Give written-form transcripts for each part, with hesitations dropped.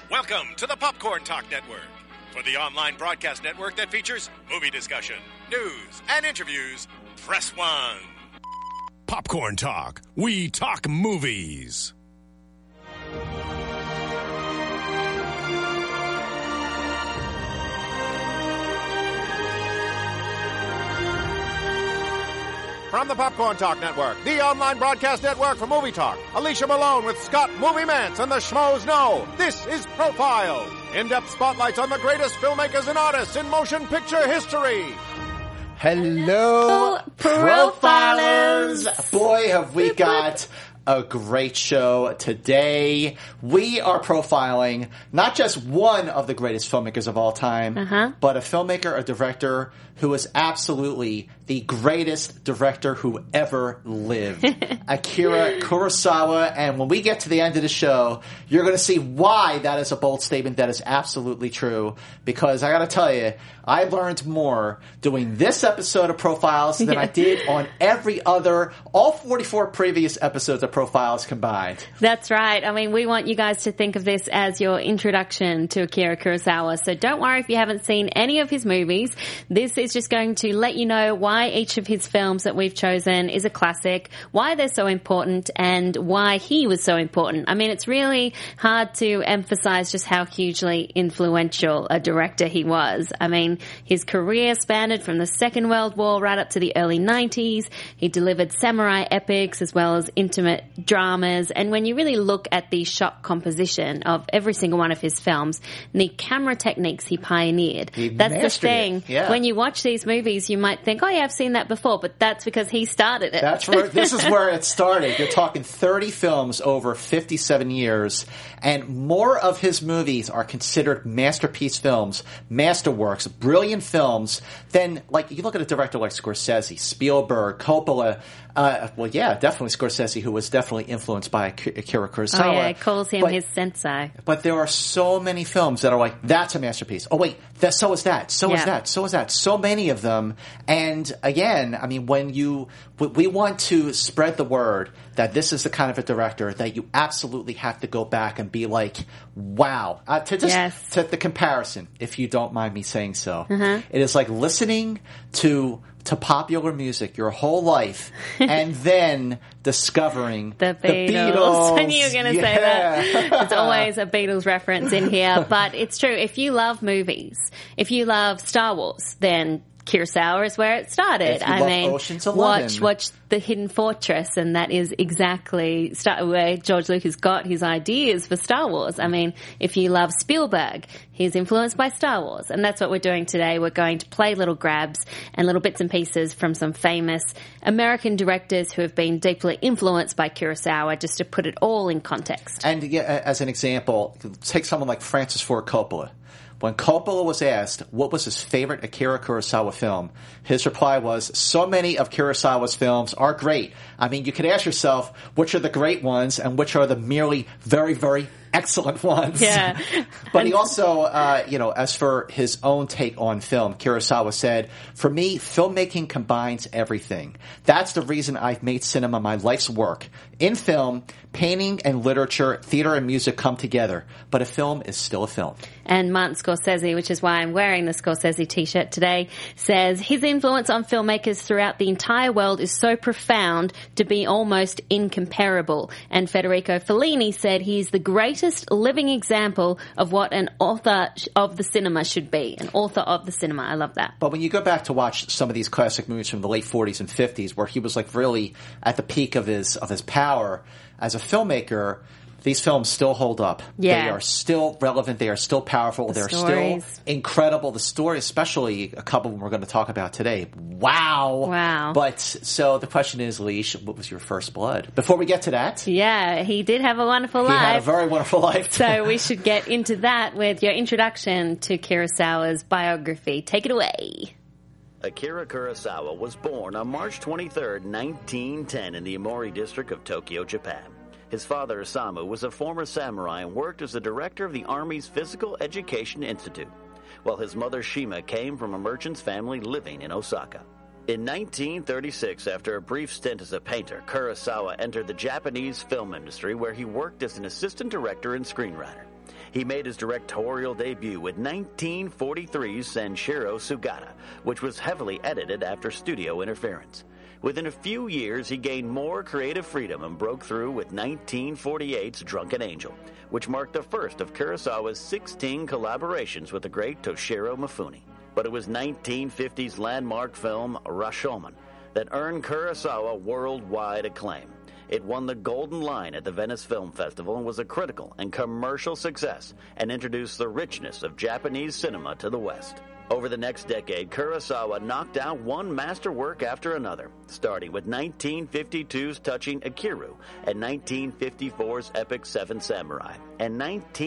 Welcome to the Popcorn Talk Network, for the online broadcast network that features movie discussion, news, and interviews. Press 1. Popcorn Talk. We talk movies. From the Popcorn Talk Network, the online broadcast network for movie talk, Alicia Malone with Scott Movie Mance and the Schmoes Know. This is Profiles. In-depth spotlights on the greatest filmmakers and artists in motion picture history. Hello, Profilers! Boy, have we got a great show today. We are profiling not just one of the greatest filmmakers of all time, but a filmmaker, a director who is absolutely the greatest director who ever lived. Akira Kurosawa. And when we get to the end of the show, you're going to see why that is a bold statement that is absolutely true. Because I got to tell you, I learned more doing this episode of Profiles than I did on all 44 previous episodes of Profiles combined. That's right. I mean, we want you guys to think of this as your introduction to Akira Kurosawa. So don't worry if you haven't seen any of his movies. This is just going to let you know why each of his films that we've chosen is a classic, why they're so important, and why he was so important. I mean, it's really hard to emphasize just how hugely influential a director he was. I mean, his career spanned from the Second World War right up to the early 90s. He delivered samurai epics as well as intimate dramas. And when you really look at the shot composition of every single one of his films, and the camera techniques he pioneered, that's the thing. Yeah. When you watch these movies, you might think, oh yeah, I've seen that before, but that's because he started it. That's where, this is where it started. You're talking 30 films over 57 years, and more of his movies are considered masterpiece films, masterworks, brilliant films than, like, you look at a director like Scorsese, Spielberg, Coppola. Well, yeah, definitely Scorsese, who was definitely influenced by Akira Kurosawa. Oh, yeah, calls him his sensei. But there are so many films that are like, that's a masterpiece. Oh, wait, so is that. So is that. So is that. So many of them. And again, I mean, we want to spread the word that this is the kind of a director that you absolutely have to go back and be like, wow. To the comparison, if you don't mind me saying so. It is like listening to popular music your whole life and then discovering the Beatles. I knew you were going to say that. It's always a Beatles reference in here. But it's true. If you love movies, if you love Star Wars, then Kurosawa is where it started. I mean, Ocean's 11. Watch The Hidden Fortress, and that is exactly where George Lucas got his ideas for Star Wars. I mean, if you love Spielberg, he's influenced by Star Wars, and that's what we're doing today. We're going to play little grabs and little bits and pieces from some famous American directors who have been deeply influenced by Kurosawa, just to put it all in context. And as an example, take someone like Francis Ford Coppola. When Coppola was asked what was his favorite Akira Kurosawa film, his reply was, so many of Kurosawa's films are great. I mean, you could ask yourself, which are the great ones and which are the merely very, very excellent ones. Yeah. But he also, as for his own take on film, Kurosawa said, for me, filmmaking combines everything. That's the reason I've made cinema my life's work. In film, painting and literature, theater and music come together, but a film is still a film. And Martin Scorsese, which is why I'm wearing the Scorsese t-shirt today, says his influence on filmmakers throughout the entire world is so profound to be almost incomparable. And Federico Fellini said he's the greatest living example of what an author of the cinema should be. An author of the cinema. I love that. But when you go back to watch some of these classic movies from the late 40s and 50s, where he was like really at the peak of his power as a filmmaker, these films still hold up. Yeah. They are still relevant. They are still powerful. They're still incredible. The story, especially a couple of them we're going to talk about today. Wow. But so the question is, Leash, what was your first blood? Before we get to that. Yeah, he did have a wonderful life. He had a very wonderful life. So we should get into that with your introduction to Kurosawa's biography. Take it away. Akira Kurosawa was born on March 23, 1910 in the Omori district of Tokyo, Japan. His father, Osamu, was a former samurai and worked as the director of the Army's Physical Education Institute, while his mother, Shima, came from a merchant's family living in Osaka. In 1936, after a brief stint as a painter, Kurosawa entered the Japanese film industry where he worked as an assistant director and screenwriter. He made his directorial debut with 1943's Sanshiro Sugata, which was heavily edited after studio interference. Within a few years, he gained more creative freedom and broke through with 1948's Drunken Angel, which marked the first of Kurosawa's 16 collaborations with the great Toshiro Mifune. But it was 1950's landmark film Rashomon that earned Kurosawa worldwide acclaim. It won the Golden Lion at the Venice Film Festival and was a critical and commercial success and introduced the richness of Japanese cinema to the West. Over the next decade, Kurosawa knocked out one masterwork after another, starting with 1952's touching Ikiru and 1954's epic Seven Samurai and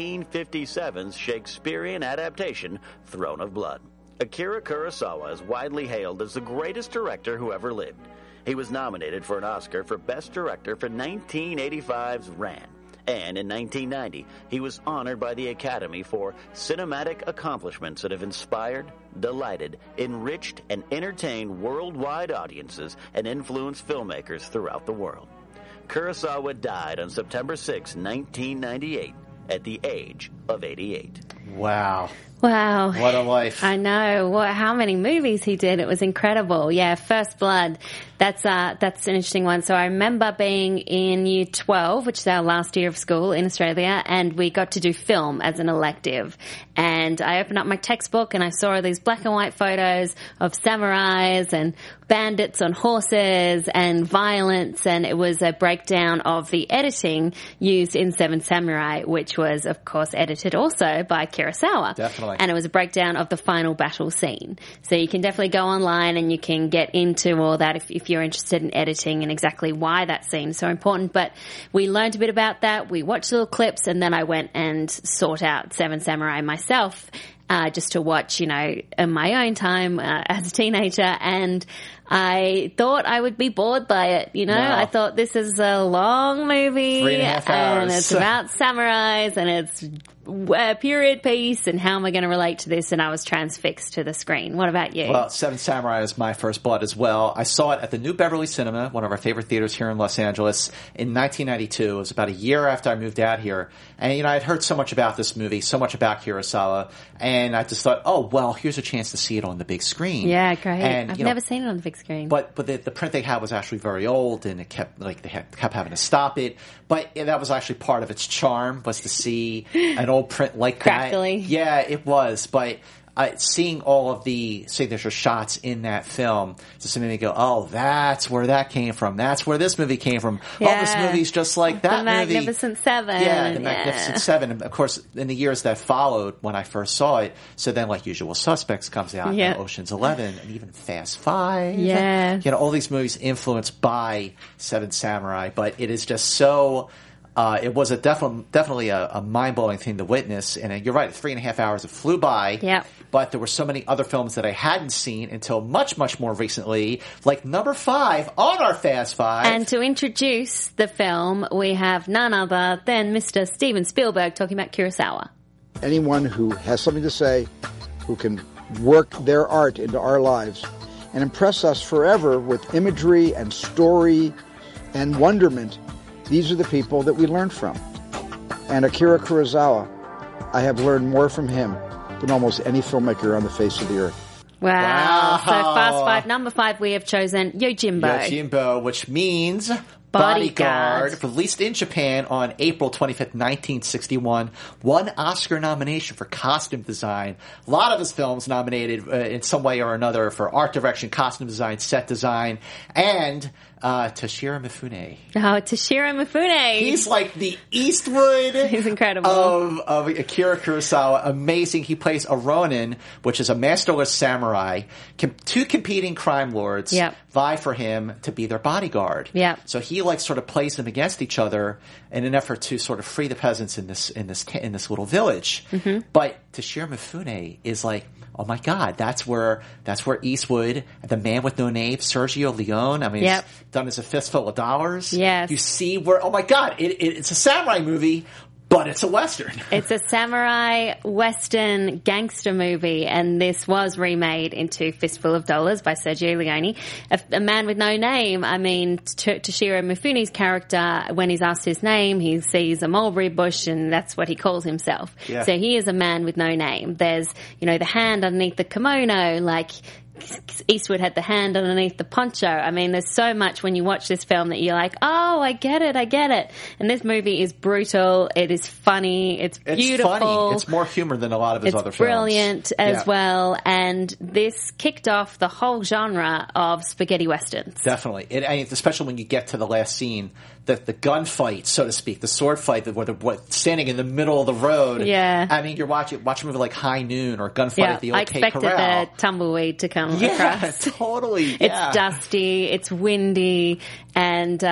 1957's Shakespearean adaptation Throne of Blood. Akira Kurosawa is widely hailed as the greatest director who ever lived. He was nominated for an Oscar for Best Director for 1985's Ran. And in 1990, he was honored by the Academy for cinematic accomplishments that have inspired, delighted, enriched, and entertained worldwide audiences and influenced filmmakers throughout the world. Kurosawa died on September 6, 1998, at the age of 88. Wow. Wow. What a life. I know. How many movies he did. It was incredible. Yeah, First Blood. That's an interesting one. So I remember being in year 12, which is our last year of school in Australia, and we got to do film as an elective. And I opened up my textbook and I saw these black and white photos of samurais and bandits on horses and violence, and it was a breakdown of the editing used in Seven Samurai, which was, of course, edited also by Kurosawa. Definitely. And it was a breakdown of the final battle scene. So you can definitely go online and you can get into all that if you're interested in editing and exactly why that scene is so important. But we learned a bit about that. We watched little clips, and then I went and sought out Seven Samurai myself, just to watch, in my own time as a teenager. And I thought I would be bored by it, No. I thought this is a long movie 3.5 hours. and it's about samurais and it's a period piece, and how am I going to relate to this? And I was transfixed to the screen. What about you? Well, Seven Samurai is my first blood as well. I saw it at the New Beverly Cinema, one of our favorite theaters here in Los Angeles, in 1992. It was about a year after I moved out here. And, I'd heard so much about this movie, so much about Kurosawa, and I just thought, oh, well, here's a chance to see it on the big screen. Yeah, great. And, I've never seen it on the big screen. But the print they had was actually very old, and it kept having to stop it. But that was actually part of its charm, was to see an old print like Crackly. that. Yeah, it was. But seeing all of the signature shots in that film just made me go, oh, that's where that came from. That's where this movie came from. Yeah. Oh, this movie's just like that movie. The Magnificent Seven. Yeah, the Magnificent Seven. And of course, in the years that followed when I first saw it, so then like Usual Suspects comes out, and Ocean's 11, and even Fast Five. Yeah. All these movies influenced by Seven Samurai, but it is just so... it was definitely a mind-blowing thing to witness, and you're right, 3.5 hours, it flew by. Yeah. But there were so many other films that I hadn't seen until much, much more recently, like number 5 on our Fast Five. And to introduce the film, we have none other than Mr. Steven Spielberg talking about Kurosawa. Anyone who has something to say, who can work their art into our lives and impress us forever with imagery and story and wonderment, these are the people that we learn from. And Akira Kurosawa, I have learned more from him than almost any filmmaker on the face of the earth. Wow. So Fast Five, number 5, we have chosen Yojimbo. Yojimbo, which means Bodyguard. Released in Japan on April 25th, 1961. Won Oscar nomination for costume design. A lot of his films nominated in some way or another for art direction, costume design, set design, and Toshiro Mifune. Oh, Toshiro Mifune. He's like the Eastwood He's incredible. of Akira Kurosawa. Amazing. He plays a Ronin, which is a masterless samurai. Two competing crime lords vie for him to be their bodyguard. Yep. So he sort of plays them against each other in an effort to sort of free the peasants in this little village. Mm-hmm. But Toshiro Mifune is like, oh my God, that's where Eastwood, the man with no name, Sergio Leone. I mean, he's done as A Fistful of Dollars. Yes. You see where, oh my God, it's a samurai movie, But it's a Western. It's a samurai Western gangster movie, and this was remade into Fistful of Dollars by Sergio Leone. A Man with No Name. I mean, Toshiro Mifune's character, when he's asked his name, he sees a mulberry bush, and that's what he calls himself. Yeah. So he is a man with no name. There's, the hand underneath the kimono, like Eastwood had the hand underneath the poncho. I mean, there's so much when you watch this film that you're like, oh, I get it. And this movie is brutal. It is funny. It's beautiful. Funny. It's more humor than a lot of his other films. It's brilliant as well. And this kicked off the whole genre of spaghetti westerns. Definitely. Especially when you get to the last scene, the gunfight, so to speak, the sword fight, where they're standing in the middle of the road. Yeah. I mean, watch a movie like High Noon or Gunfight at the OK Corral. I expected the tumbleweed to come across. Totally. It's dusty, it's windy, and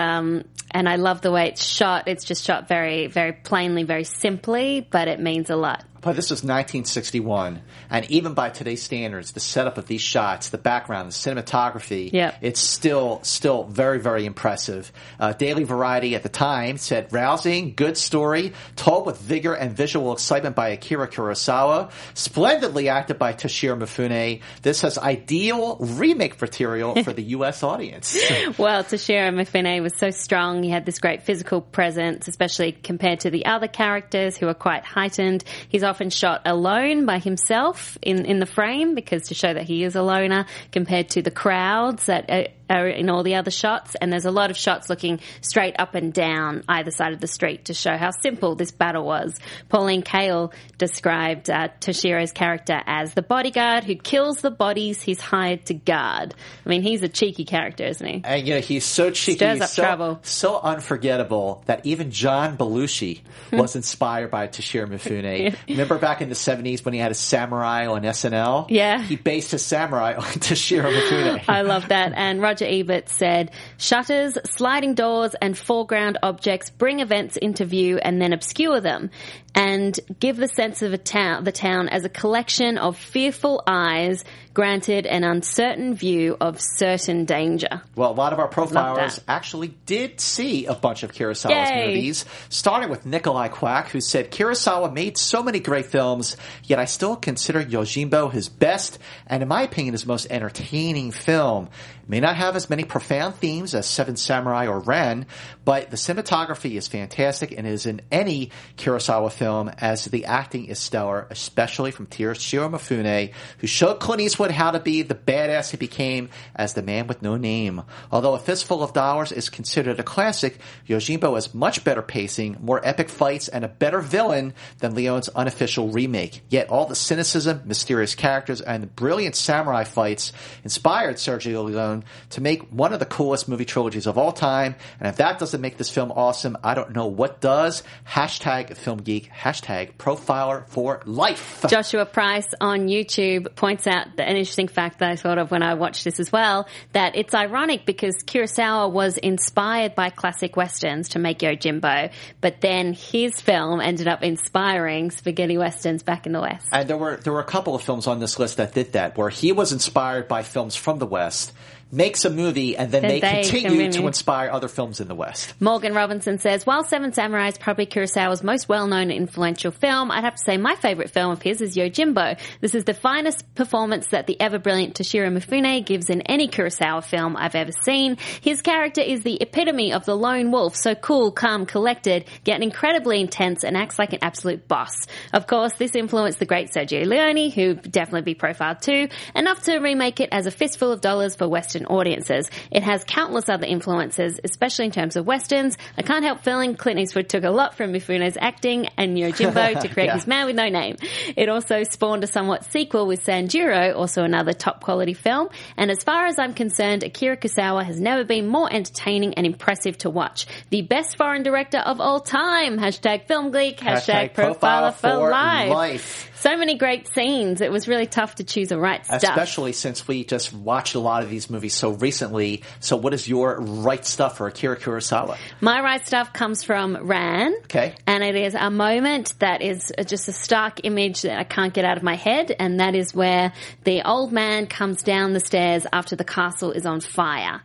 I love the way it's shot. It's just shot very, very plainly, very simply, but it means a lot. But this was 1961, and even by today's standards, the setup of these shots, the background, the cinematography, it's still very, very impressive. Daily Variety at the time said, rousing, good story, told with vigor and visual excitement by Akira Kurosawa, splendidly acted by Toshiro Mifune. This has ideal remake material for the U.S. audience. Well, Toshiro Mifune was so strong. He had this great physical presence, especially compared to the other characters who are quite heightened. He's often shot alone by himself in the frame, because to show that he is a loner compared to the crowds that are in all the other shots. And there's a lot of shots looking straight up and down either side of the street to show how simple this battle was. Pauline Kael described Toshiro's character as the bodyguard who kills the bodies he's hired to guard. I mean, he's a cheeky character, isn't he? And he's so cheeky, stirs up trouble, so unforgettable that even John Belushi was inspired by Toshiro Mifune. Remember back in the 70s when he had a samurai on SNL? Yeah. He based his samurai on Toshiro Mifune. I love that. And Roger Ebert said, shutters, sliding doors, and foreground objects bring events into view and then obscure them, and give the sense of the town as a collection of fearful eyes granted an uncertain view of certain danger. Well, a lot of our profilers actually did see a bunch of Kurosawa's movies, starting with Nikolai Quack, who said, Kurosawa made so many great films, yet I still consider Yojimbo his best, and in my opinion, his most entertaining film. It may not have as many profound themes as Seven Samurai or Ren, but the cinematography is fantastic and is in any Kurosawa film, as the acting is stellar, especially from Toshiro Mifune, who showed Clint Eastwood how to be the badass he became as the man with no name. Although A Fistful of Dollars is considered a classic, Yojimbo has much better pacing, more epic fights, and a better villain than Leone's unofficial remake. Yet all the cynicism, mysterious characters, and the brilliant samurai fights inspired Sergio Leone to make one of the coolest movie trilogies of all time. And if that doesn't make this film awesome, I don't know what does. #FilmGeek, #Profiler for life. Joshua Price on YouTube points out an interesting fact that I thought of when I watched this as well, that it's ironic because Kurosawa was inspired by classic westerns to make Yojimbo, but then his film ended up inspiring spaghetti westerns back in the West. And there were a couple of films on this list that did that, where he was inspired by films from the West, makes a movie, and then they continue to inspire other films in the West. Morgan Robinson says, while Seven Samurai is probably Kurosawa's most well-known and influential film, I'd have to say my favorite film of his is Yojimbo. This is the finest performance that the ever-brilliant Toshiro Mifune gives in any Kurosawa film I've ever seen. His character is the epitome of the lone wolf, so cool, calm, collected, yet incredibly intense and acts like an absolute boss. Of course, this influenced the great Sergio Leone, who'd definitely be profiled too, enough to remake it as A Fistful of Dollars for Western audiences. It has countless other influences, especially in terms of westerns. I can't help feeling Clint Eastwood took a lot from Mifune's acting and Yojimbo to create his Man with No Name. It also spawned a somewhat sequel with Sanjuro, also another top quality film. And as far as I'm concerned, Akira Kurosawa has never been more entertaining and impressive to watch. The best foreign director of all time. #FilmGeek, #Profiler for life. So many great scenes. It was really tough to choose the right stuff. Especially since we just watched a lot of these movies so recently. So what is your right stuff for Akira Kurosawa? My right stuff comes from Ran. Okay. And it is a moment that is just a stark image that I can't get out of my head. And that is where the old man comes down the stairs after the castle is on fire.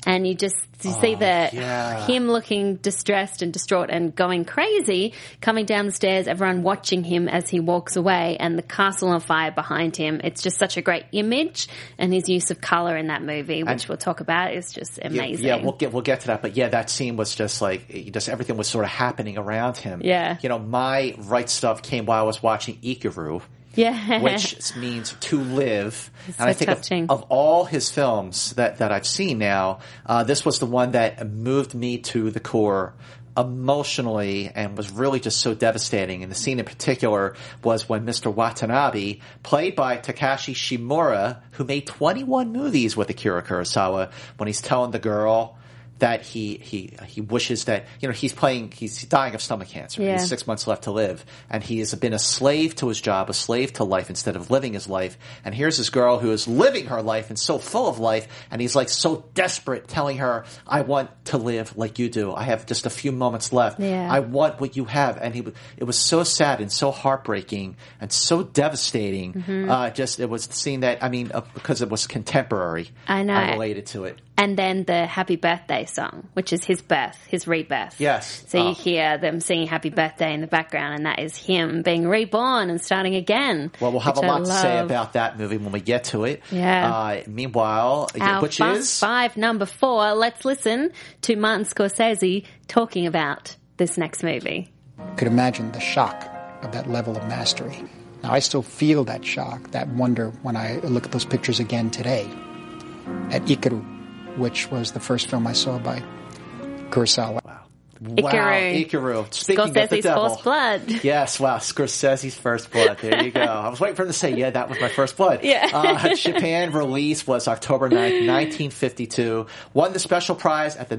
And you see him looking distressed and distraught and going crazy, coming down the stairs, everyone watching him as he walks away, and the castle on fire behind him. It's just such a great image, and his use of color in that movie, which we'll talk about, is just amazing. Yeah, we'll get to that. But yeah, that scene was just like, everything was sort of happening around him. Yeah. My right stuff came while I was watching Ikiru. Yeah. Which means to live. It's and I so think touching. of all his films that I've seen now, this was the one that moved me to the core emotionally and was really just so devastating. And the scene in particular was when Mr. Watanabe, played by Takashi Shimura, who made 21 movies with Akira Kurosawa, when he's telling the girl that he wishes that, he's dying of stomach cancer. Yeah. He has 6 months left to live. And he has been a slave to his job, a slave to life instead of living his life. And here's this girl who is living her life and so full of life. And he's like so desperate, telling her, I want to live like you do. I have just a few moments left. Yeah. I want what you have. And it was so sad and so heartbreaking and so devastating. Mm-hmm. It was the scene that, because it was contemporary. I know. I related to it. And then the Happy Birthday song, which is his rebirth. Yes. So you hear them singing Happy Birthday in the background, and that is him being reborn and starting again. Well, we'll have a lot to say about that movie when we get to it. Yeah. Meanwhile, which is... Fast 5, number 4, let's listen to Martin Scorsese talking about this next movie. You could imagine the shock of that level of mastery. Now, I still feel that shock, that wonder, when I look at those pictures again today at Ikiru, which was the first film I saw by Kurosawa. Ikiru. Speaking Scorsese's of the devil. First Blood. Yes, wow, Scorsese's First Blood. There you go. I was waiting for him to say, yeah, that was my first blood. Yeah. Japan release was October 9th, 1952. Won the special prize at the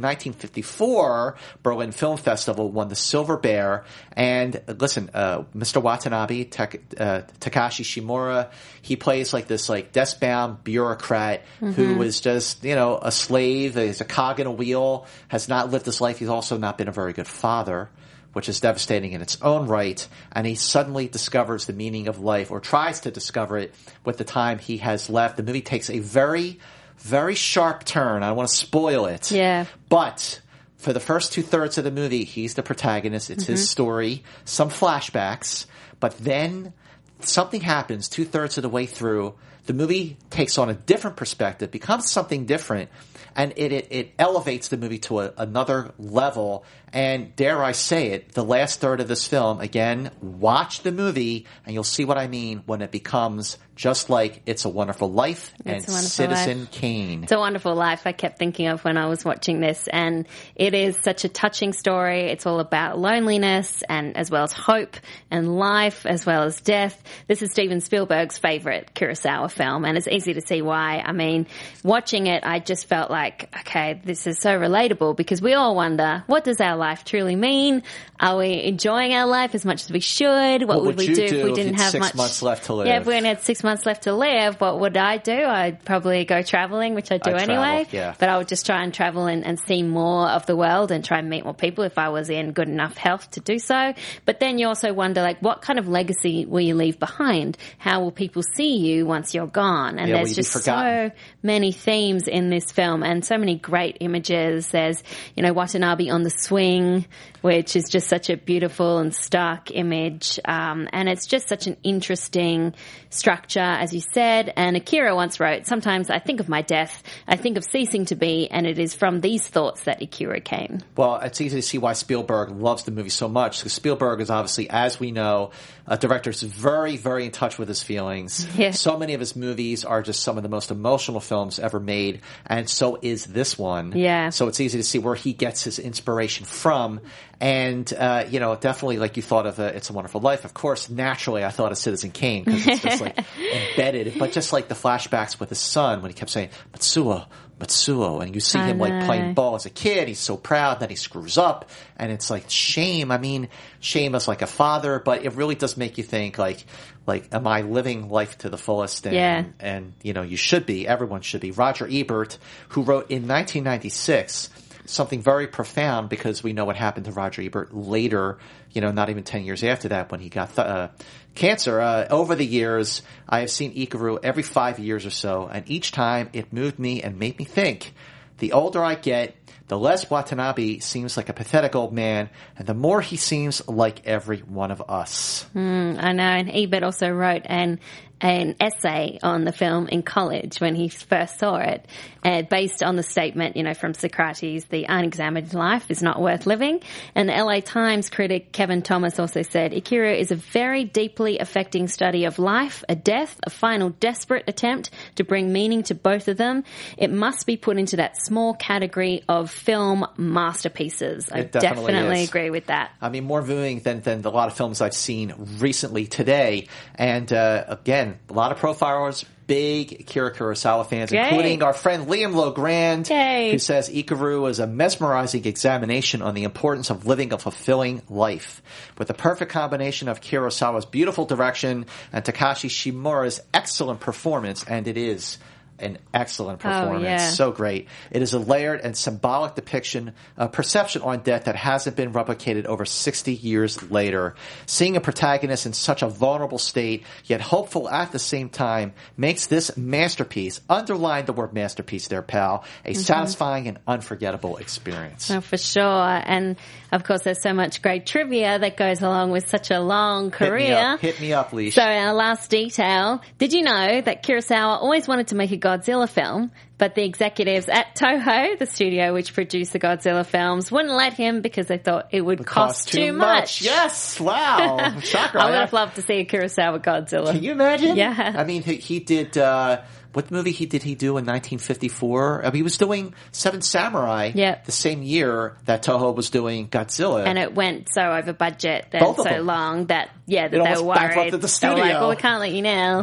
1954 Berlin Film Festival, won the Silver Bear. And listen, Mr. Watanabe, Takashi Shimura, he plays like this desk-bound bureaucrat who is just, a slave. He's a cog in a wheel, has not lived his life. He's also not been a very good father, which is devastating in its own right. And he suddenly discovers the meaning of life, or tries to discover it with the time he has left. The movie takes a very, very sharp turn. I don't want to spoil it. Yeah. But for the first 2/3 of the movie, he's the protagonist. It's his story, some flashbacks. But then something happens 2/3 of the way through. The movie takes on a different perspective, becomes something different, and it elevates the movie to another level. And dare I say it, the last third of this film, again, watch the movie and you'll see what I mean when it becomes just like It's a Wonderful Life and Citizen Kane. It's a Wonderful Life I kept thinking of when I was watching this, and it is such a touching story. It's all about loneliness, and as well as hope and life, as well as death. This is Steven Spielberg's favorite Kurosawa film, and it's easy to see why. I mean, watching it, I just felt like, okay, this is so relatable, because we all wonder, what does our life truly mean? Are we enjoying our life as much as we should? What would we do if we didn't have 6 months left to live? Yeah, if we only had 6 months left to live, what would I do? I'd probably go traveling, which I do anyway. Yeah. But I would just try and travel and see more of the world and try and meet more people if I was in good enough health to do so. But then you also wonder, what kind of legacy will you leave behind? How will people see you once you're gone? And there's just so many themes in this film and so many great images. There's, Watanabe on the swing, which is just such a beautiful and stark image. And it's just such an interesting structure, as you said. And Akira once wrote, sometimes I think of my death, I think of ceasing to be, and it is from these thoughts that Akira came. Well, it's easy to see why Spielberg loves the movie so much, because Spielberg is obviously, as we know, a director who's very, very in touch with his feelings. Yeah. So many of his movies are just some of the most emotional films ever made, and so is this one. Yeah. So it's easy to see where he gets his inspiration from. And, definitely like you thought of It's a Wonderful Life. Of course, naturally, I thought of Citizen Kane, because it's just embedded. But just like the flashbacks with his son when he kept saying, Matsuo, and you see him playing ball as a kid. He's so proud, then he screws up, and it's like shame. I mean, shame as like a father, but it really does make you think like, am I living life to the fullest? And you should be. Everyone should be. Roger Ebert, who wrote in 1996 something very profound, because we know what happened to Roger Ebert later, not even 10 years after that, when he got cancer. Over the years, I have seen Ikiru every 5 years or so, and each time it moved me and made me think The older I get, the less Watanabe seems like a pathetic old man, and the more he seems like every one of us. I know, and Ebert also wrote an essay on the film in college when he first saw it, based on the statement, from Socrates, the unexamined life is not worth living. And the LA Times critic Kevin Thomas also said, Ikiru is a very deeply affecting study of life, a death, a final desperate attempt to bring meaning to both of them. It must be put into that small category of film masterpieces. I definitely agree with that. I mean, more viewing than a lot of films I've seen recently today. And again, a lot of profilers, big Akira Kurosawa fans, including our friend Liam Logrand, who says Ikaru is a mesmerizing examination on the importance of living a fulfilling life. With the perfect combination of Kurosawa's beautiful direction and Takashi Shimura's excellent performance, and it is an excellent performance. So great. It is a layered and symbolic depiction of perception on death that hasn't been replicated over 60 years later. Seeing a protagonist in such a vulnerable state, yet hopeful at the same time, makes this masterpiece, underline the word masterpiece there, pal, a satisfying and unforgettable experience. Oh, for sure. And of course, there's so much great trivia that goes along with such a long career. Hit me up, Leash. So our last detail, did you know that Kurosawa always wanted to make a Godzilla film, but the executives at Toho, the studio which produced the Godzilla films, wouldn't let him because they thought it would cost too much. Yes, wow. Shocker. I would have loved to see a Kurosawa Godzilla. Can you imagine? Yeah. I mean, he did... what movie did he do in 1954? I mean, he was doing Seven Samurai the same year that Toho was doing Godzilla. And it went so over budget and so long that, they were worried. Bankrupted the studio. They were like, well, we can't let you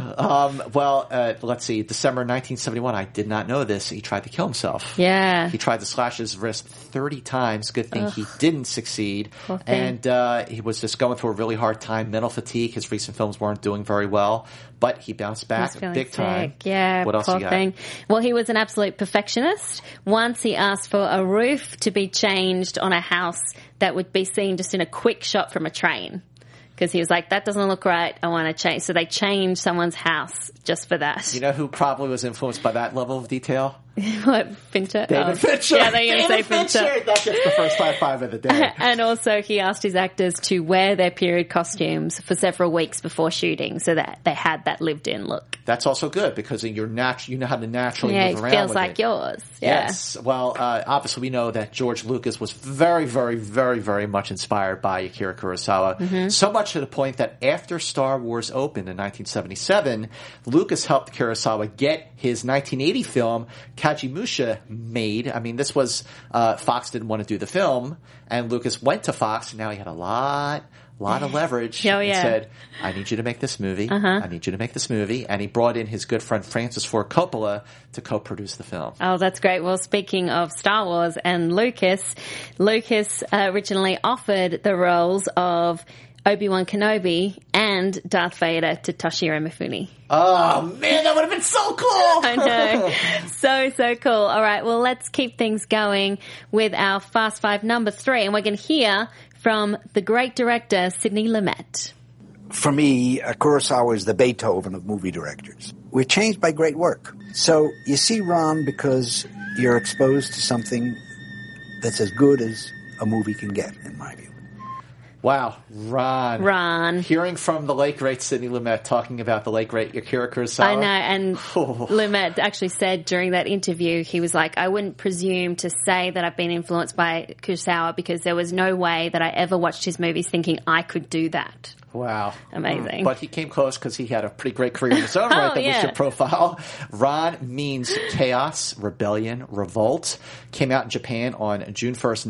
now. Let's see. December 1971, I did not know this. He tried to kill himself. Yeah. He tried to slash his wrist 30 times. Good thing he didn't succeed. Poor thing. And he was just going through a really hard time, mental fatigue. His recent films weren't doing very well. But he bounced back big time. Yeah, what else you got? Thing. Well, he was an absolute perfectionist. Once he asked for a roof to be changed on a house that would be seen just in a quick shot from a train. Because he was like, that doesn't look right, I want to change. So they changed someone's house just for that. You know who probably was influenced by that level of detail? What, Fincher? David Fincher. Yeah, they're going to say Fincher. That's just the first high five of the day. And also he asked his actors to wear their period costumes for several weeks before shooting so that they had that lived-in look. That's also good because you know how to naturally move around with it. Yeah, it feels like yours. Yeah. Yes. Well, obviously we know that George Lucas was very, very, very, very much inspired by Akira Kurosawa. So much to the point that after Star Wars opened in 1977, Lucas helped Kurosawa get his 1980 film Kagemusha made. I mean, this was Fox didn't want to do the film, and Lucas went to Fox, and now he had a lot of leverage and said, I need you to make this movie. I need you to make this movie. And he brought in his good friend Francis Ford Coppola to co-produce the film. Oh, that's great. Well, speaking of Star Wars and Lucas originally offered the roles of Obi-Wan Kenobi and Darth Vader to Toshiro Mifune. Oh, man, that would have been so cool. I know. So cool. All right, well, let's keep things going with our Fast Five number 3. And we're going to hear from the great director, Sidney Lumet. For me, Kurosawa is the Beethoven of movie directors. We're changed by great work. So you see Ron because you're exposed to something that's as good as a movie can get, in my view. Wow, Ron. Hearing from the late great Sidney Lumet talking about the late great Akira Kurosawa. I know, and Lumet actually said during that interview, he was like, I wouldn't presume to say that I've been influenced by Kurosawa because there was no way that I ever watched his movies thinking I could do that. Wow. Amazing. But he came close because he had a pretty great career in his own right that we should profile. Ron means chaos, rebellion, revolt. Came out in Japan on June 1st,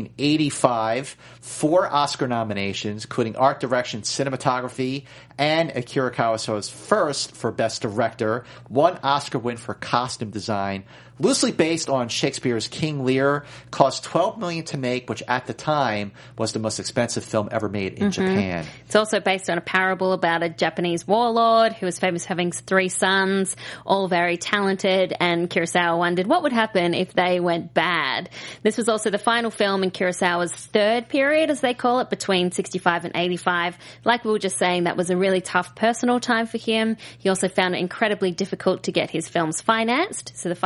1985. 4 Oscar nominations, including art direction, cinematography, and Akira Kurosawa's first for Best Director. 1 Oscar win for costume design. Loosely based on Shakespeare's King Lear, cost $12 million to make, which at the time was the most expensive film ever made in Japan. It's also based on a parable about a Japanese warlord who was famous for having 3 sons, all very talented, and Kurosawa wondered what would happen if they went bad. This was also the final film in Kurosawa's third period, as they call it, between 65 and 85. Like we were just saying, that was a really tough personal time for him. He also found it incredibly difficult to get his films financed, so the financing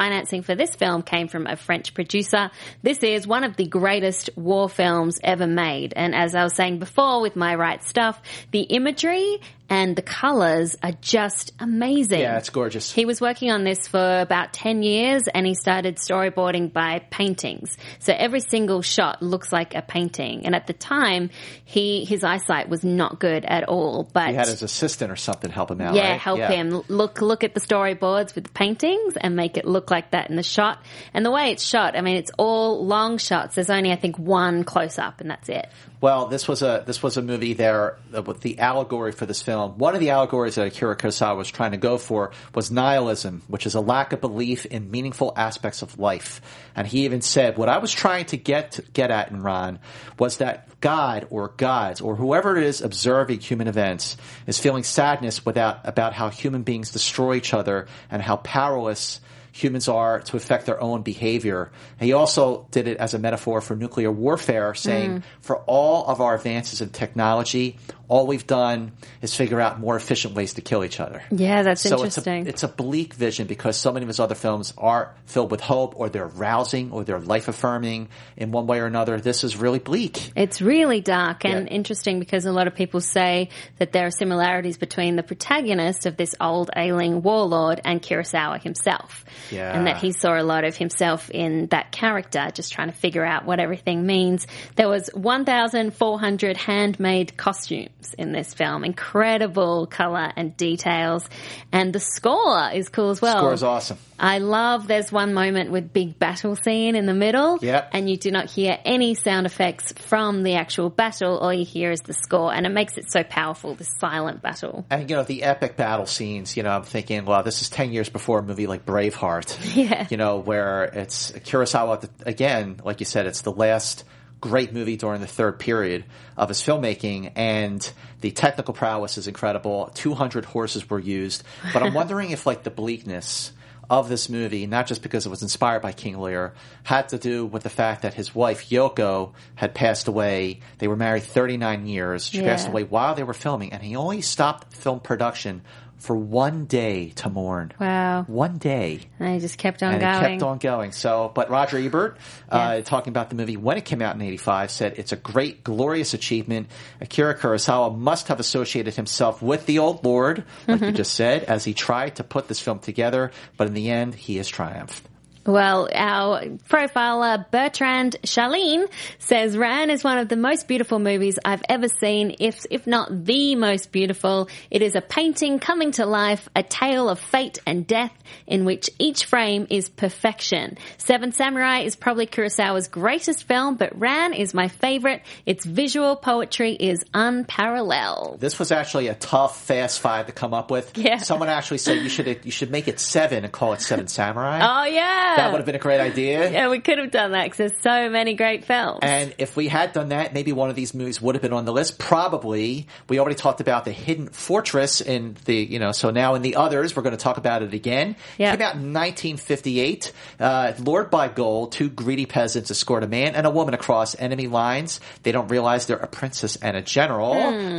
for this film came from a French producer. This is one of the greatest war films ever made. And as I was saying before with My Right Stuff, the imagery and the colors are just amazing. Yeah, it's gorgeous. He was working on this for about 10 years and he started storyboarding by paintings. So every single shot looks like a painting. And at the time, his eyesight was not good at all. But he had his assistant or something help him out, yeah, right? help him. Look at the storyboards with the paintings and make it look like that in the shot. And the way it's shot, I mean, it's all long shots. There's only, I think, one close-up and that's it. Well, this was a movie there with the allegory for this film. One of the allegories that Akira Kurosawa was trying to go for was nihilism, which is a lack of belief in meaningful aspects of life. And he even said, what I was trying to get at in Ron was that God or gods or whoever it is observing human events is feeling sadness about how human beings destroy each other and how powerless humans are to affect their own behavior. He also did it as a metaphor for nuclear warfare, saying for all of our advances in technology, all we've done is figure out more efficient ways to kill each other. Yeah, that's interesting. It's a bleak vision because so many of his other films are filled with hope or they're rousing or they're life-affirming in one way or another. This is really bleak. It's really dark and interesting because a lot of people say that there are similarities between the protagonist of this old ailing warlord and Kurosawa himself. Yeah. And that he saw a lot of himself in that character, just trying to figure out what everything means. There was 1,400 handmade costumes in this film. Incredible color and details. And the score is cool as well. The score is awesome. I love there's one moment with big battle scene in the middle. Yep. And you do not hear any sound effects from the actual battle. All you hear is the score. And it makes it so powerful, this silent battle. And, the epic battle scenes, I'm thinking, well, this is 10 years before a movie like Braveheart. Yeah. Where it's Kurosawa, again, like you said, it's the last great movie during the third period of his filmmaking, and the technical prowess is incredible. 200 horses were used. But I'm wondering if, the bleakness of this movie, not just because it was inspired by King Lear, had to do with the fact that his wife, Yoko, had passed away. They were married 39 years. She passed away while they were filming, and he only stopped film production for 1 day to mourn. Wow. 1 day. And he just kept on going. And it kept on going. So, but Roger Ebert, talking about the movie when it came out in 1985, said it's a great, glorious achievement. Akira Kurosawa must have associated himself with the old lord, like you just said, as he tried to put this film together. But in the end, he has triumphed. Well, our profiler Bertrand Charlene says Ran is one of the most beautiful movies I've ever seen, if not the most beautiful. It is a painting coming to life, a tale of fate and death in which each frame is perfection. Seven Samurai is probably Kurosawa's greatest film, but Ran is my favorite. Its visual poetry is unparalleled. This was actually a tough Fast Five to come up with. Yeah. Someone actually said you should make it 7 and call it Seven Samurai. Oh, yeah. That would have been a great idea. Yeah, we could have done that because there's so many great films. And if we had done that, maybe one of these movies would have been on the list. Probably. We already talked about The Hidden Fortress in the, so now in the others, we're going to talk about it again. Yep. Came out in 1958. Lured by gold, 2 greedy peasants escort a man and a woman across enemy lines. They don't realize they're a princess and a general.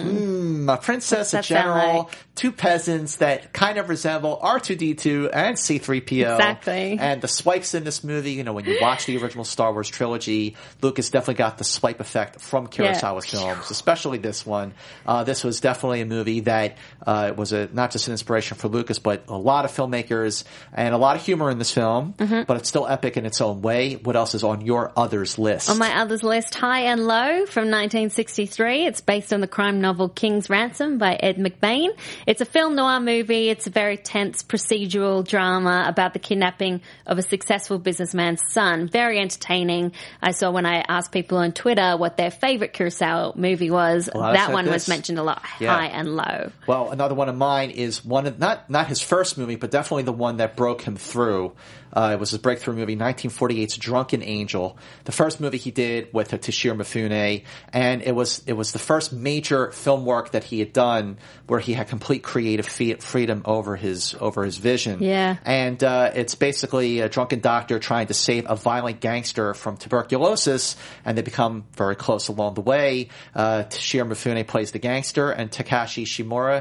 A princess, a general, like? 2 peasants that kind of resemble R2-D2 and C-3PO. Exactly. And the swipes in this movie, when you watch the original Star Wars trilogy, Lucas definitely got the swipe effect from Kurosawa's films, especially this one. This was definitely a movie that was not just an inspiration for Lucas, but a lot of filmmakers and a lot of humor in this film, but it's still epic in its own way. What else is on your others list? On my others list, High and Low from 1963. It's based on the crime novel King's Ransom by Ed McBain. It's a film noir movie. It's a very tense procedural drama about the kidnapping of a successful businessman's son. Very entertaining. I saw when I asked people on Twitter what their favorite Kurosawa movie was, that one was mentioned a lot, High and Low. Well, another one of mine is one of, not his first movie, but definitely the one that broke him through. It was his breakthrough movie, 1948's Drunken Angel, the first movie he did with Toshiro Mifune, and it was the first major film work that he had done where he had complete creative freedom over his vision. Yeah. And it's basically a drunken doctor trying to save a violent gangster from tuberculosis, and they become very close along the way. Toshiro Mifune plays the gangster, and Takashi Shimura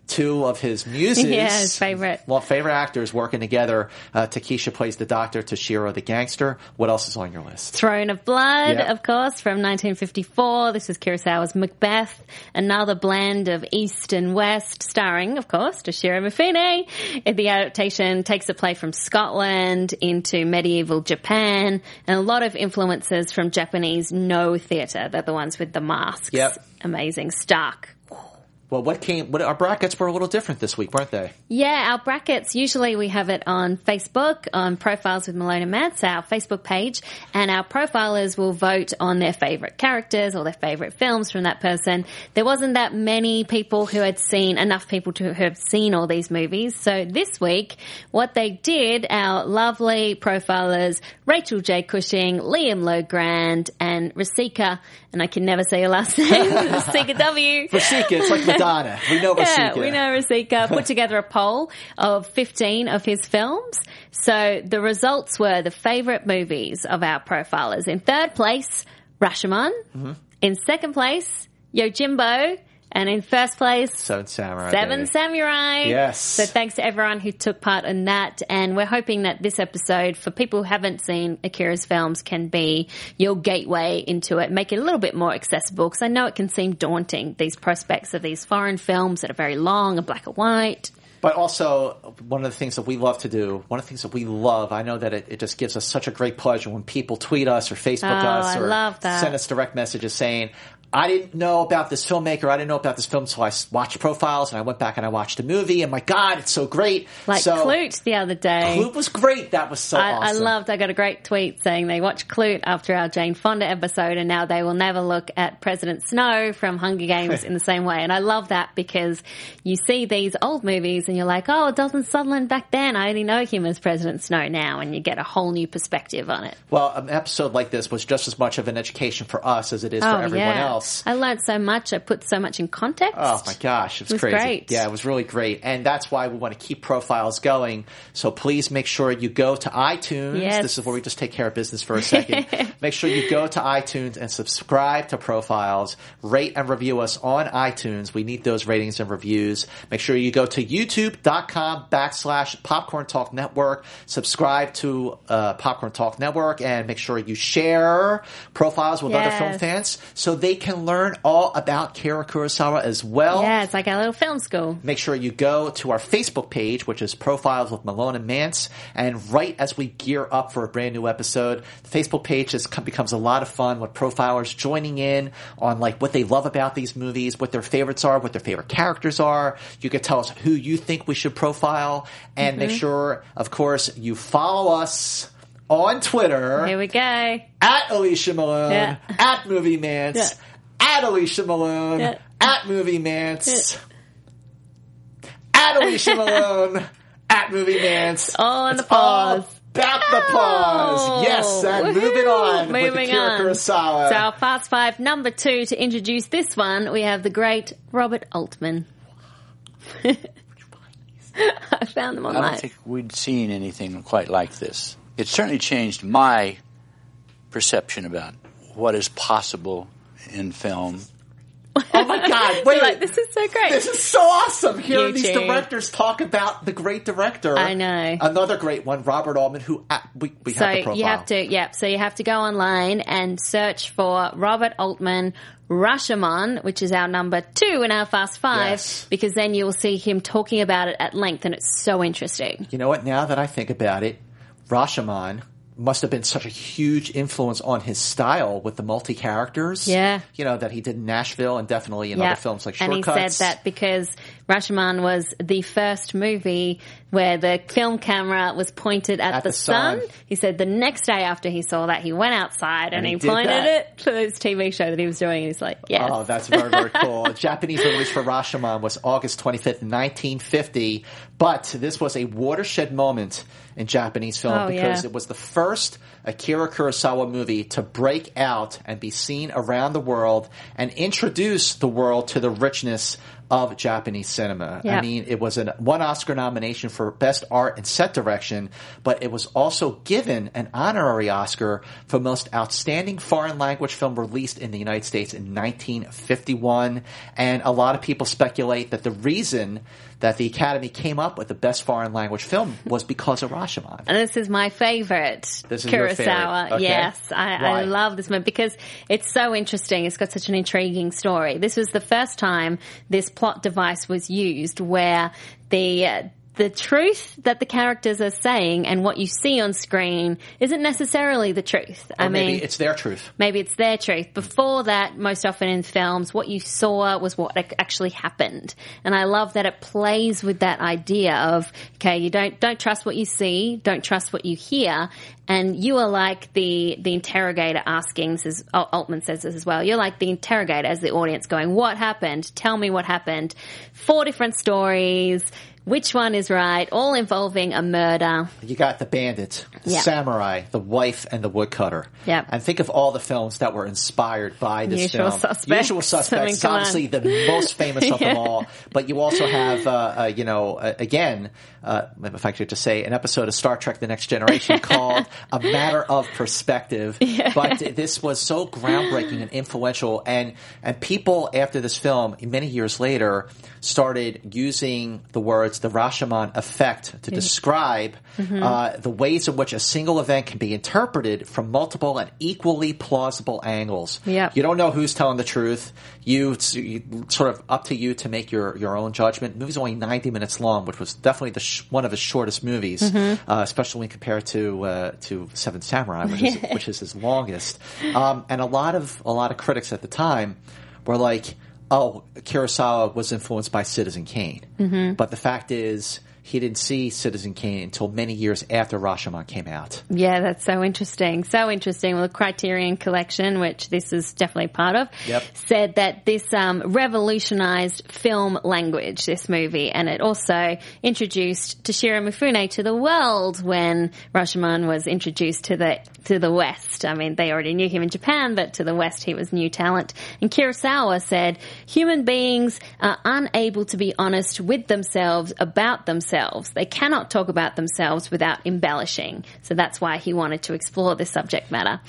two of his muses. Yeah, his favorite. Well, favorite actors working together. Takesha plays the doctor, Toshiro the gangster. What else is on your list? Throne of Blood, Yep. of course, from 1954. This is Kurosawa's Macbeth. Another blend of East and West, starring, of course, Toshiro Mifune. The adaptation takes a play from Scotland into medieval Japan, and a lot of influences from Japanese No theatre. They're the ones with the masks. Yep. Amazing. Stark. Well, our brackets were a little different this week, weren't they? Yeah, our brackets, usually we have it on Facebook, on Profiles with Malone and Mance, our Facebook page, and our profilers will vote on their favourite characters or their favourite films from that person. There wasn't that many people who had seen, enough people to have seen all these movies. So this week, what they did, our lovely profilers, Rachel J. Cushing, Liam Logrand, and Rasika, and I can never say your last name, Rasika W. Rasika, it's like Madonna. We know Rasika. Yeah, we know Rasika. Put together a poll of 15 of his films. So the results were the favourite movies of our profilers. In third place, Rashomon. Mm-hmm. In second place, Yojimbo. And in first place, Seven Samurai. Yes. So So thanks to everyone who took part in that. And we're hoping that this episode, for people who haven't seen Akira's films, can be your gateway into it. Make it a little bit more accessible, because I know it can seem daunting, these prospects of these foreign films that are very long and black and white. But also, one of the things that we love to do, I know that it just gives us such a great pleasure when people tweet us or Facebook us I or love that. send us direct messages saying, I didn't know about this filmmaker. I didn't know about this film, so I watched Profiles and I went back and I watched the movie. And my God, it's so great. Like Klute the other day. Klute was great. That was so awesome. I got a great tweet saying they watched Klute after our Jane Fonda episode, and now they will never look at President Snow from Hunger Games in the same way. And I love that, because you see these old movies and you're like, oh, Donald Sutherland back then, I only know him as President Snow now, and you get a whole new perspective on it. Well, an episode like this was just as much of an education for us as it is for everyone else. I learned so much. I put so much in context. Oh my gosh, it was crazy. Great. Yeah, it was really great. And that's why we want to keep Profiles going. So please make sure you go to iTunes. Yes. This is where we just take care of business for a second. Make sure you go to iTunes and subscribe to Profiles. Rate and review us on iTunes. We need those ratings and reviews. Make sure you go to youtube.com/Popcorn Talk Network. Subscribe to Popcorn Talk Network, and make sure you share Profiles with other film fans so they can learn all about Akira Kurosawa as well. Yeah, it's like our little film school. Make sure you go to our Facebook page, which is Profiles with Malone and Mance, and right as we gear up for a brand new episode, the Facebook page becomes a lot of fun with profilers joining in on like what they love about these movies, what their favorites are, what their favorite characters are. You can tell us who you think we should profile, and make sure, of course, you follow us on Twitter. Here we go. At Alicia Malone, at Movie Mance, at Alicia Malone, at Movie Mance, at Alicia Malone, at Movie Mance. On the pause. About the pause. Yes, and moving on with Akira Kurosawa. So our Fast Five, number 2, to introduce this one, we have the great Robert Altman. I found them online. I don't think we'd seen anything quite like this. It certainly changed my perception about what is possible in film. Oh my God! Wait, like, this is so great. This is so awesome. Hearing these directors talk about the great director. I know. Another great one, Robert Altman, who we have to profile. You have to, so you have to go online and search for Robert Altman Rashomon, which is our number 2 in our Fast Five, because then you'll see him talking about it at length, and it's so interesting. You know what? Now that I think about it, Rashomon must have been such a huge influence on his style with the multi-characters. Yeah. You know, that he did in Nashville and definitely in other films like Shortcuts. And he said that because Rashomon was the first movie where the film camera was pointed at the sun. He said the next day after he saw that, he went outside and he pointed it to his TV show that he was doing. And he's like, yes. Oh, that's very, very cool. Japanese release for Rashomon was August 25th, 1950. But this was a watershed moment in Japanese film because it was the first Akira Kurosawa movie to break out and be seen around the world and introduce the world to the richness of Japanese cinema. Yep. I mean, it was one Oscar nomination for Best Art and Set Direction, but it was also given an honorary Oscar for Most Outstanding Foreign Language Film released in the United States in 1951. And a lot of people speculate that the reason that the Academy came up with the Best Foreign Language Film was because of Rashomon. And this is my favorite This is your Kurosawa. favorite. Okay. Yes, I love this movie because it's so interesting. It's got such an intriguing story. This was the first time this plot device was used where the truth that the characters are saying and what you see on screen isn't necessarily the truth. Maybe it's their truth. Maybe it's their truth. Before that, most often in films, what you saw was what actually happened. And I love that it plays with that idea of, okay, you don't trust what you see, don't trust what you hear, and you are like the interrogator asking, Altman says this as well, you're like the interrogator as the audience going, what happened? Tell me what happened. 4 different stories. Which one is right? All involving a murder. You got the bandit, the samurai, the wife, and the woodcutter. Yep. And think of all the films that were inspired by this Usual film. Suspects. Usual Suspects is obviously the most famous of them all. But you also have, again, if I could just say, an episode of Star Trek The Next Generation called A Matter of Perspective. Yeah. But this was so groundbreaking and influential. And people after this film, many years later, started using the words the Rashomon effect to describe the ways in which a single event can be interpreted from multiple and equally plausible angles. Yep. You don't know who's telling the truth. You sort of up to you to make your own judgment. The movie's only 90 minutes long, which was definitely one of his shortest movies, especially when compared to Seven Samurai, which is his longest. And a lot of critics at the time were like, oh, Kurosawa was influenced by Citizen Kane. But the fact is, he didn't see Citizen Kane until many years after Rashomon came out. Yeah, that's so interesting. So interesting. Well, the Criterion Collection, which this is definitely part of, said that this revolutionized film language, this movie, and it also introduced Toshiro Mifune to the world when Rashomon was introduced to the West. I mean, they already knew him in Japan, but to the West he was new talent. And Kurosawa said, human beings are unable to be honest with themselves about themselves. They cannot talk about themselves without embellishing. So that's why he wanted to explore this subject matter.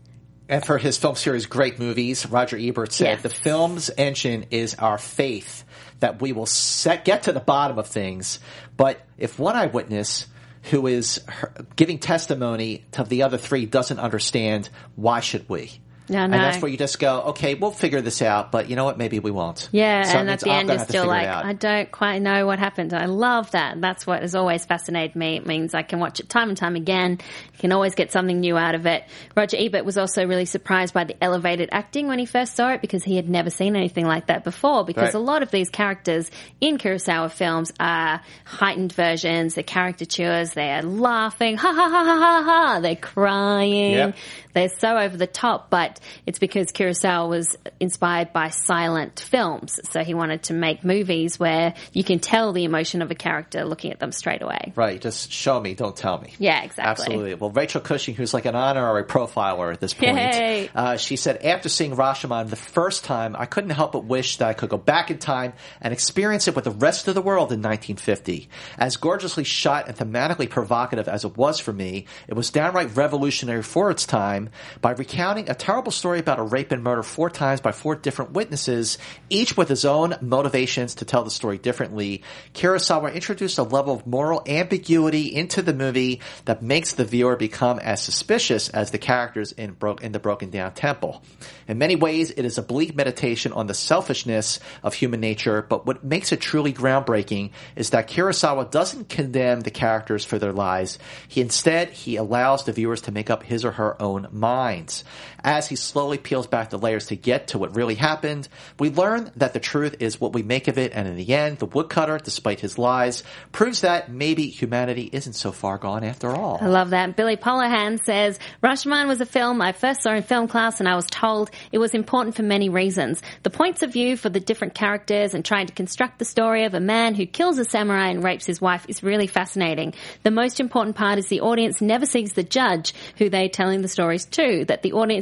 And for his film series Great Movies, Roger Ebert said, the film's engine is our faith that we will get to the bottom of things. But if one eyewitness who is giving testimony to the other 3 doesn't understand, why should we? No. And that's where you just go, okay, we'll figure this out, but you know what? Maybe we won't. Yeah, so and at the end you're still like, I don't quite know what happened. I love that. That's what has always fascinated me. It means I can watch it time and time again. You can always get something new out of it. Roger Ebert was also really surprised by the elevated acting when he first saw it because he had never seen anything like that before, because a lot of these characters in Kurosawa films are heightened versions, they're caricatures, they're laughing, ha ha ha ha ha ha, they're crying, they're so over the top, but it's because Kurosawa was inspired by silent films. So he wanted to make movies where you can tell the emotion of a character looking at them straight away. Right. Just show me, don't tell me. Yeah, exactly. Absolutely. Well, Rachel Cushing, who's like an honorary profiler at this point, she said, after seeing Rashomon the first time, I couldn't help but wish that I could go back in time and experience it with the rest of the world in 1950. As gorgeously shot and thematically provocative as it was for me, it was downright revolutionary for its time by recounting a terrible story about a rape and murder 4 times by 4 different witnesses, each with his own motivations to tell the story differently. Kurosawa introduced a level of moral ambiguity into the movie that makes the viewer become as suspicious as the characters in the Broken Down Temple. In many ways, it is a bleak meditation on the selfishness of human nature, but what makes it truly groundbreaking is that Kurosawa doesn't condemn the characters for their lies. Instead, he allows the viewers to make up his or her own minds. As he slowly peels back the layers to get to what really happened, we learn that the truth is what we make of it, and in the end, the woodcutter, despite his lies, proves that maybe humanity isn't so far gone after all. I love that. Billy Polahan says, Rashomon was a film I first saw in film class, and I was told it was important for many reasons. The points of view for the different characters and trying to construct the story of a man who kills a samurai and rapes his wife is really fascinating. The most important part is the audience never sees the judge who they're telling the stories to, that the audience themselves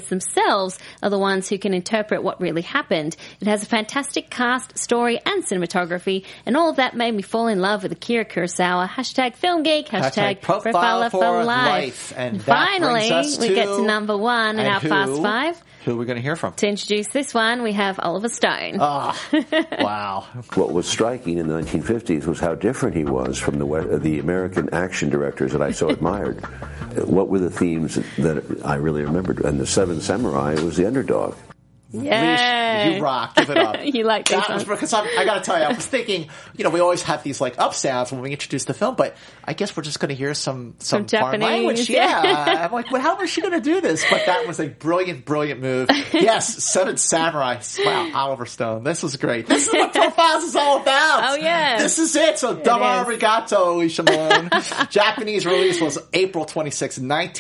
themselves are the ones who can interpret what really happened. It has a fantastic cast, story, and cinematography, and all of that made me fall in love with Akira Kurosawa. Hashtag Film Geek, hashtag Profiler for Life. And finally, we get to number one in our who? Fast Five. Who are we going to hear from? To introduce this one, we have Oliver Stone. Oh, wow. What was striking in the 1950s was how different he was from the American action directors that I so admired. What were the themes that I really remembered? And the Seven Samurai was the underdog. Yeah, you rock. Give it up. You like this one. Because I got to tell you, I was thinking, we always have these like up sounds when we introduce the film, but I guess we're just going to hear some foreign Japanese language. Yeah. I'm like, well, how was she going to do this? But that was a brilliant, brilliant move. Yes, Seven Samurai. Wow, Oliver Stone. This was great. This is what Profiles is all about. Oh, yeah. This is it. So, domo arigato, Alicia Malone. Japanese release was April 26,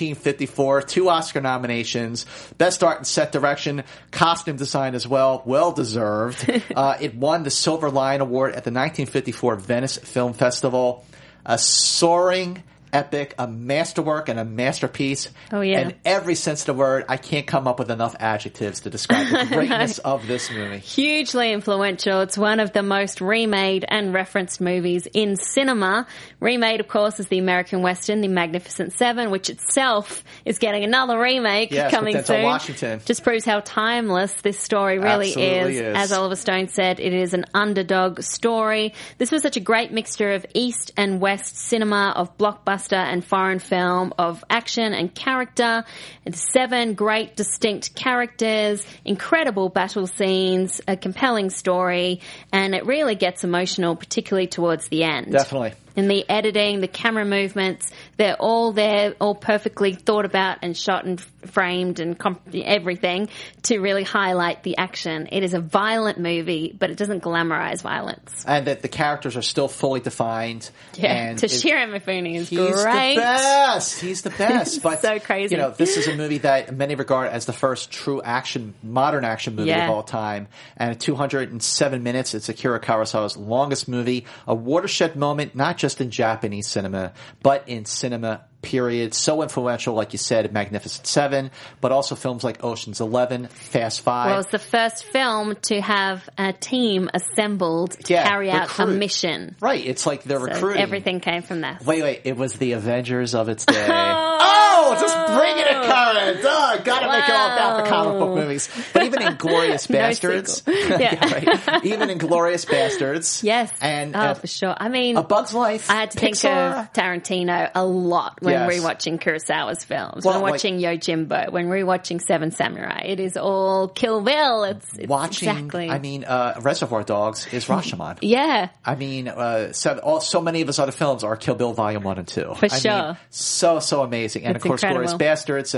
1954. 2 Oscar nominations. Best Art and Set Direction. Costume design as well deserved. It won the Silver Lion Award at the 1954 Venice Film Festival. A soaring epic, a masterwork, and a masterpiece. Oh, yeah. In every sense of the word, I can't come up with enough adjectives to describe the greatness of this movie. Hugely influential. It's one of the most remade and referenced movies in cinema. Remade, of course, is the American Western, The Magnificent Seven, which itself is getting another remake coming with Denzel soon. Washington. Just proves how timeless this story really Absolutely is. As Oliver Stone said, it is an underdog story. This was such a great mixture of East and West cinema, of blockbuster and foreign film, of action and character. It's 7 great distinct characters, incredible battle scenes, a compelling story, and it really gets emotional, particularly towards the end. Definitely. In the editing, the camera movements, they're all there, all perfectly thought about and shot and framed and everything to really highlight the action. It is a violent movie, but it doesn't glamorize violence. And that the characters are still fully defined. Yeah, and Toshiro Mifune is he's great. The best. He's the best. But so crazy. This is a movie that many regard as the first true modern action movie of all time. And at 207 minutes, it's Akira Kurosawa's longest movie. A watershed moment, not just in Japanese cinema, but in cinema, period. So influential, like you said, Magnificent Seven, but also films like Ocean's 11, Fast Five. Well, it's the first film to have a team assembled to carry out a mission. Right. It's like they're recruiting. Everything came from that. Wait. It was the Avengers of its day. Just bringing it current. Gotta make it all about the comic book movies. But even in Glorious Bastards. Right. Even in Glorious Bastards. Yes. And, for sure. I mean, A Bug's Life. I had to think of Tarantino a lot when rewatching Kurosawa's films. When watching Yojimbo, when rewatching Seven Samurai. It is all Kill Bill. It's watching, exactly. I mean, Reservoir Dogs is Rashomon. Yeah. I mean, so many of his other films are Kill Bill Volume 1 and 2. For sure. Mean, so amazing. And it's of course, incredible. Glorious Bastards,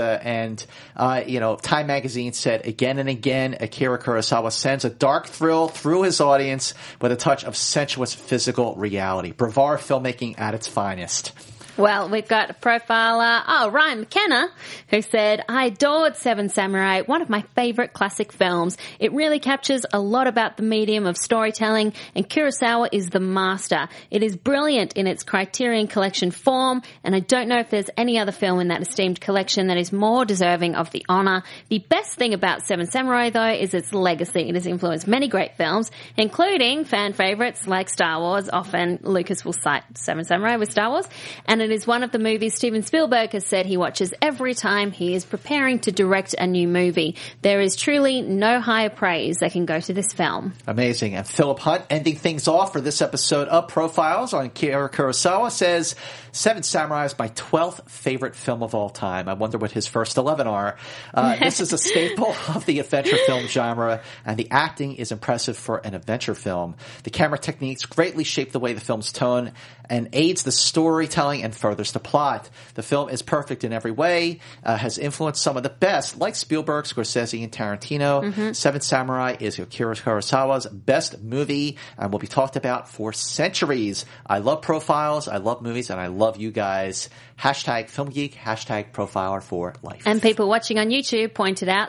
Time Magazine said again and again, Akira Kurosawa sends a dark thrill through his audience with a touch of sensuous physical reality. Bravura filmmaking at its finest. Well, we've got a profiler, Ryan McKenna, who said, I adored Seven Samurai, one of my favorite classic films. It really captures a lot about the medium of storytelling, and Kurosawa is the master. It is brilliant in its Criterion Collection form, and I don't know if there's any other film in that esteemed collection that is more deserving of the honor. The best thing about Seven Samurai, though, is its legacy. It has influenced many great films, including fan favorites like Star Wars. Often Lucas will cite Seven Samurai with Star Wars, and it is one of the movies Steven Spielberg has said he watches every time he is preparing to direct a new movie. There is truly no higher praise that can go to this film. Amazing. And Philip Hunt, ending things off for this episode of Profiles on Akira Kurosawa, says, Seven Samurai is my 12th favorite film of all time. I wonder what his first 11 are. This is a staple of the adventure film genre, and the acting is impressive for an adventure film. The camera techniques greatly shape the way the film's tone and aids the storytelling and furthers the plot. The film is perfect in every way, has influenced some of the best, like Spielberg, Scorsese, and Tarantino. Mm-hmm. Seven Samurai is Akira Kurosawa's best movie and will be talked about for centuries. I love Profiles, I love movies, and I love you guys. Hashtag Film Geek, hashtag Profiler for Life. And people watching on YouTube pointed out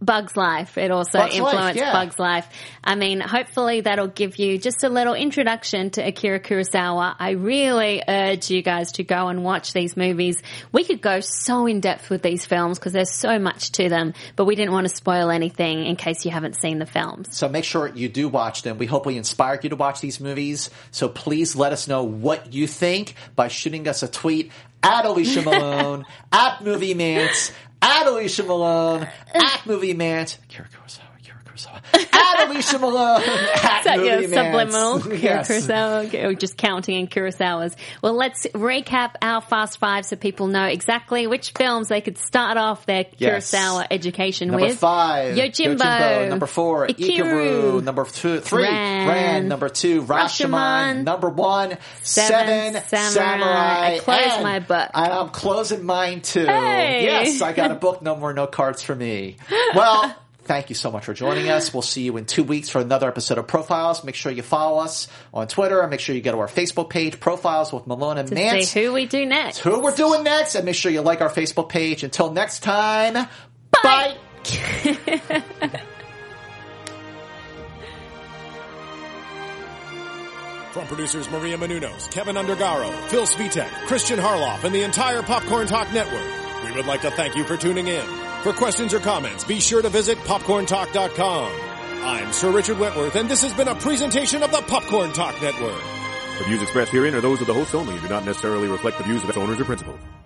Bug's Life. It also influenced Bug's Life. I mean, hopefully that'll give you just a little introduction to Akira Kurosawa. I really urge you guys to go and watch these movies. We could go so in depth with these films because there's so much to them, but we didn't want to spoil anything in case you haven't seen the films. So make sure you do watch them. We hope we inspired you to watch these movies. So please let us know what you think by shooting us a tweet at Alicia Malone, at Movie Mance, at Alicia Malone, at Movie Mance, Akira Kurosawa, at Alicia Malone, at Movie Mance. Subliminal, Kurosawa, or just counting in Kurosawas. Well, let's recap our Fast Five so people know exactly which films they could start off their Kurosawa education with. Number 5, Yojimbo. Number 4, Ikiru. Number 3, Ran. Number 2, Rashomon. Number 1, Seven Samurai. I closed my book. I'm closing mine too. Hey. Yes, I got a book. No more no cards for me. Well, thank you so much for joining us. We'll see you in 2 weeks for another episode of Profiles. Make sure you follow us on Twitter and make sure you go to our Facebook page, Profiles with Malone and Mance. See who we do next. Who we're doing next. And make sure you like our Facebook page. Until next time, bye. From producers Maria Menounos, Kevin Undergaro, Phil Svitek, Christian Harloff, and the entire Popcorn Talk Network, we would like to thank you for tuning in. For questions or comments, be sure to visit popcorntalk.com. I'm Sir Richard Wentworth, and this has been a presentation of the Popcorn Talk Network. The views expressed herein are those of the hosts only and do not necessarily reflect the views of its owners or principals.